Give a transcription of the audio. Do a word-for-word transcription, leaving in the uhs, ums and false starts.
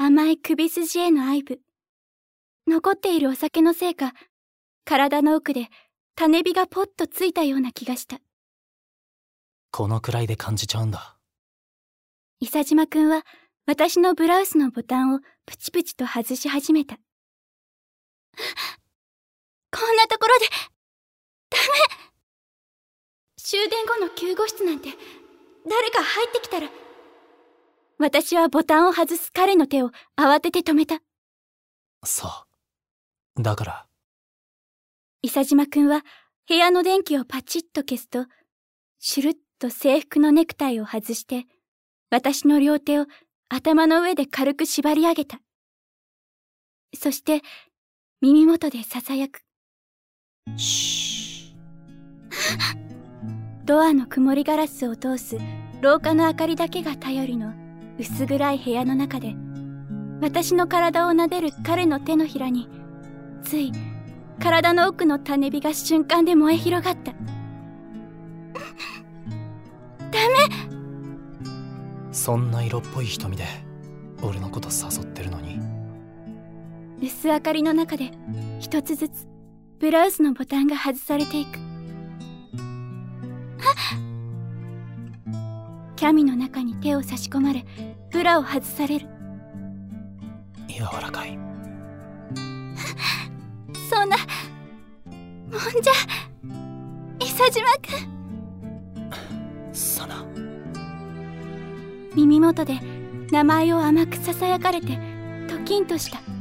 甘い首筋への愛撫。残っているお酒のせいか、体の奥で種火がポッとついたような気がした。 このくらいで感じちゃうんだ。 伊佐島くんは私のブラウスのボタンをプチプチと外し始めた。こんなところで、ダメ！終電後の救護室なんて、誰か入ってきたら。私はボタンを外す彼の手を慌てて止めた。 そう。だから。 伊佐島くんは部屋の電気をパチッと消すと、シュルッと制服のネクタイを外して、私の両手を頭の上で軽く縛り上げた。そして、耳元で囁く。 シー。 ドアの曇りガラスを通す廊下の明かりだけが頼りの薄暗い部屋の中で、私の体を撫でる彼の手のひらに、つい体の奥の種火が瞬間で燃え広がった。ダメ！ そんな色っぽい瞳で俺のこと誘ってるのに。 薄明かりの中で一つずつブラウスのボタンが外されていく。キャミの中に手を差し込まれ、ブラを外される。 柔らかい。 そんなもんじゃ、伊佐島くん。サナ。 耳元で名前を甘くささやかれて、ドキンとした。